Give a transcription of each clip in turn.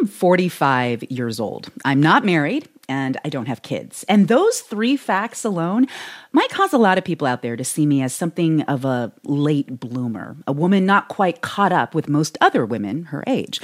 am 45 years old. I'm not married and I don't have kids. And those three facts alone might cause a lot of people out there to see me as something of a late bloomer, a woman not quite caught up with most other women her age.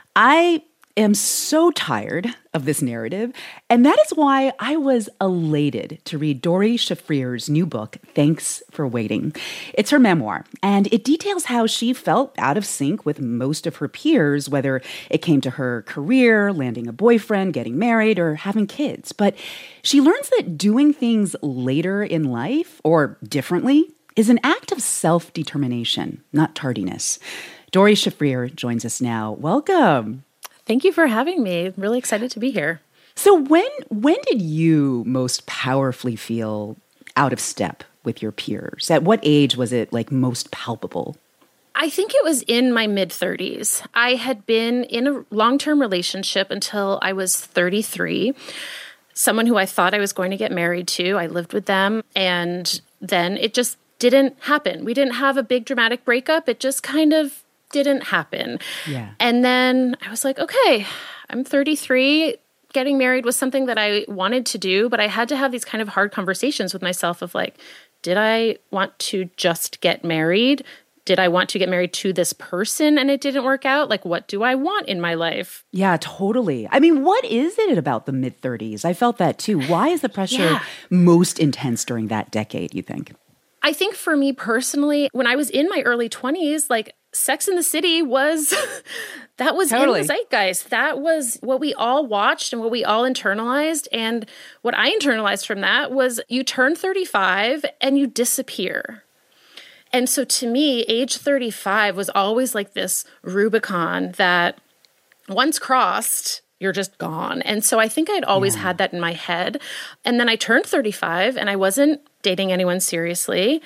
I am so tired of this narrative, and that is why I was elated to read Dori Shafrir's new book, Thanks for Waiting. It's her memoir, and it details how she felt out of sync with most of her peers, whether it came to her career, landing a boyfriend, getting married, or having kids. But she learns that doing things later in life, or differently, is an act of self-determination, not tardiness. Dori Shafrir joins us now. Welcome. Thank you for having me. Really excited to be here. So when did you most powerfully feel out of step with your peers? At what age was it most palpable? I think it was in my mid-30s. I had been in a long-term relationship until I was 33. Someone who I thought I was going to get married to. I lived with them, and then it just didn't happen. We didn't have a big dramatic breakup. It just kind of didn't happen. Yeah. And then I was like, okay, I'm 33. Getting married was something that I wanted to do, but I had to have these kind of hard conversations with myself of did I want to just get married? Did I want to get married to this person and it didn't work out? What do I want in my life? Yeah, totally. I mean, what is it about the mid-30s? I felt that too. Why is the pressure most intense during that decade, you think? I think for me personally, when I was in my early 20s, Sex and the City was, that was totally in the zeitgeist. That was what we all watched and what we all internalized. And what I internalized from that was you turn 35 and you disappear. And so to me, age 35 was always this Rubicon that once crossed, you're just gone. And so I think I'd always had that in my head. And then I turned 35 and I wasn't dating anyone seriously.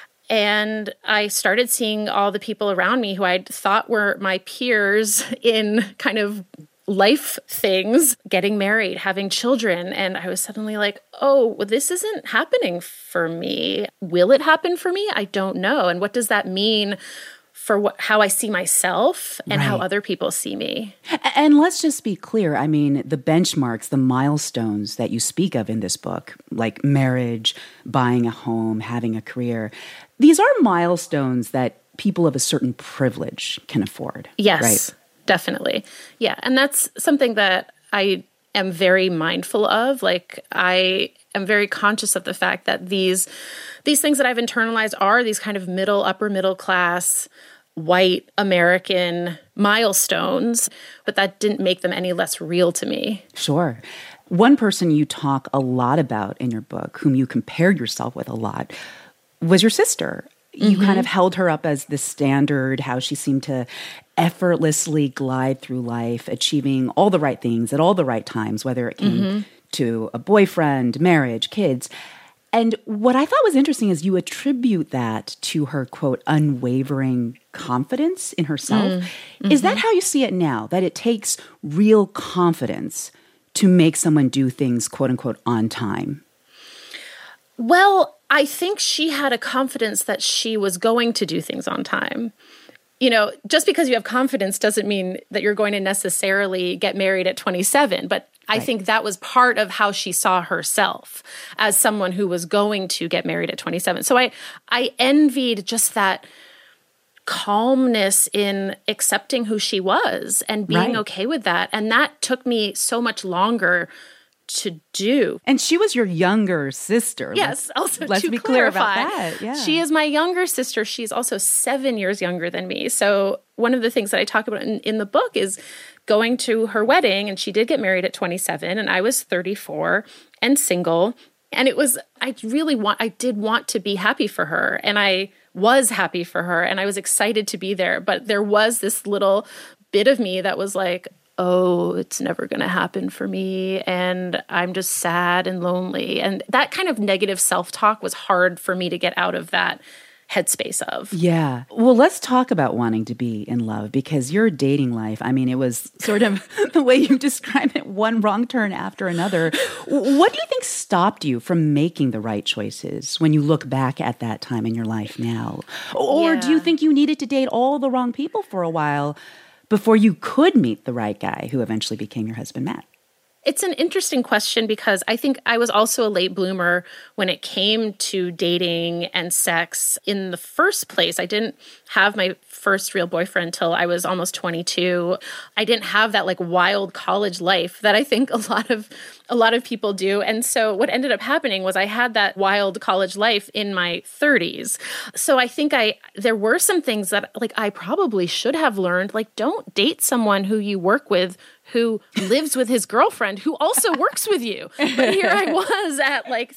And I started seeing all the people around me who I thought were my peers in kind of life things, getting married, having children. And I was suddenly oh, well, this isn't happening for me. Will it happen for me? I don't know. And what does that mean for how I see myself and how other people see me? And let's just be clear. I mean, the benchmarks, the milestones that you speak of in this book, like marriage, buying a home, having a career, these are milestones that people of a certain privilege can afford. Yes, right? Definitely. Yeah. And that's something that I am very mindful of. I am very conscious of the fact that these things that I've internalized are these kind of upper middle class, white American milestones, but that didn't make them any less real to me. Sure. One person you talk a lot about in your book, whom you compared yourself with a lot, was your sister. You kind of held her up as the standard, how she seemed to effortlessly glide through life, achieving all the right things at all the right times, whether it came to a boyfriend, marriage, kids. And what I thought was interesting is you attribute that to her, quote, unwavering confidence in herself. Is that how you see it now, that it takes real confidence to make someone do things, quote unquote, on time? Well, I think she had a confidence that she was going to do things on time. Just because you have confidence doesn't mean that you're going to necessarily get married at 27, but I think that was part of how she saw herself as someone who was going to get married at 27. So I envied just that calmness in accepting who she was and being okay with that. And that took me so much longer to do. And she was your younger sister. Yes, let's to be clarify, clear about that. Yeah. She is my younger sister. She's also 7 years younger than me. So one of the things that I talk about in the book is going to her wedding, and she did get married at 27, and I was 34 and single. And I did want to be happy for her, and I was happy for her, and I was excited to be there. But there was this little bit of me that was oh, it's never going to happen for me, and I'm just sad and lonely. And that kind of negative self-talk was hard for me to get out of that headspace of. Yeah. Well, let's talk about wanting to be in love, because your dating life, I mean, it was sort of the way you describe it, one wrong turn after another. What do you think stopped you from making the right choices when you look back at that time in your life now? Or do you think you needed to date all the wrong people for a while before you could meet the right guy who eventually became your husband, Matt? It's an interesting question because I think I was also a late bloomer when it came to dating and sex in the first place. I didn't have my first real boyfriend until I was almost 22. I didn't have that like wild college life that I think a lot of people do. And so what ended up happening was I had that wild college life in my 30s. So I think there were some things that like I probably should have learned, like don't date someone who you work with who lives with his girlfriend who also works with you. But here I was at like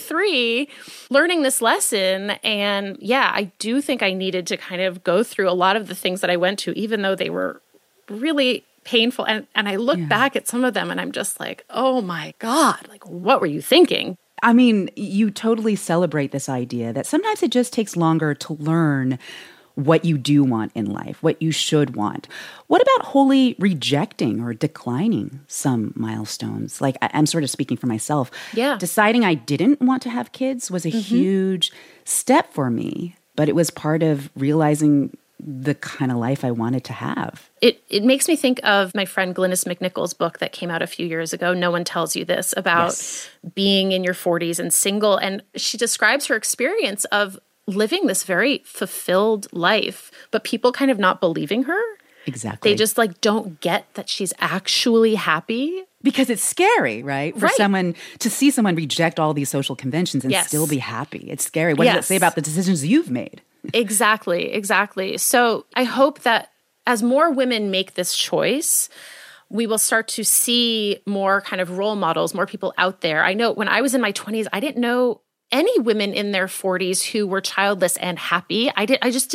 33 learning this lesson. And yeah, I do think I needed to kind of go through a lot of the things that I went to, even though they were really painful. And I look back at some of them and I'm just like, oh my God, like what were you thinking? I mean, you totally celebrate this idea that sometimes it just takes longer to learn what you do want in life, what you should want. What about wholly rejecting or declining some milestones? Like I'm sort of speaking for myself. Yeah. Deciding I didn't want to have kids was a huge step for me, but it was part of realizing the kind of life I wanted to have. It makes me think of my friend Glynis McNichol's book that came out a few years ago, No One Tells You This, about being in your 40s and single. And she describes her experience of living this very fulfilled life, but people kind of not believing her. Exactly. They just like don't get that she's actually happy. Because it's scary, right? For someone to see someone reject all these social conventions and still be happy. It's scary. What does it say about the decisions you've made? Exactly. So I hope that as more women make this choice, we will start to see more kind of role models, more people out there. I know when I was in my 20s, I didn't know any women in their 40s who were childless and happy. I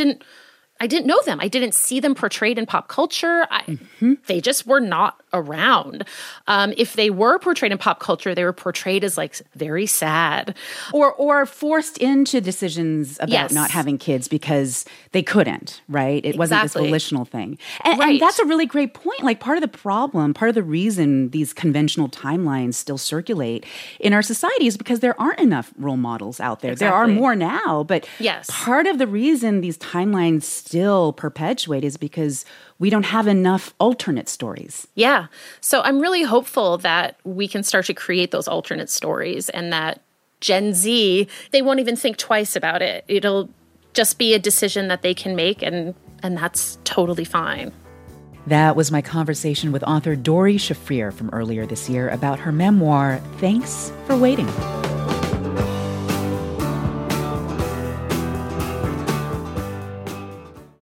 didn't know them. I didn't see them portrayed in pop culture. They just were not around. If they were portrayed in pop culture, they were portrayed as like very sad. Or forced into decisions about not having kids because they couldn't, right? It wasn't this volitional thing. And that's a really great point. Like part of the problem, part of the reason these conventional timelines still circulate in our society is because there aren't enough role models out there. There are more now, but part of the reason these timelines still perpetuate is because we don't have enough alternate stories. Yeah. So I'm really hopeful that we can start to create those alternate stories and that Gen Z, they won't even think twice about it. It'll just be a decision that they can make, and that's totally fine. That was my conversation with author Doree Shafrir from earlier this year about her memoir, Thanks for Waiting.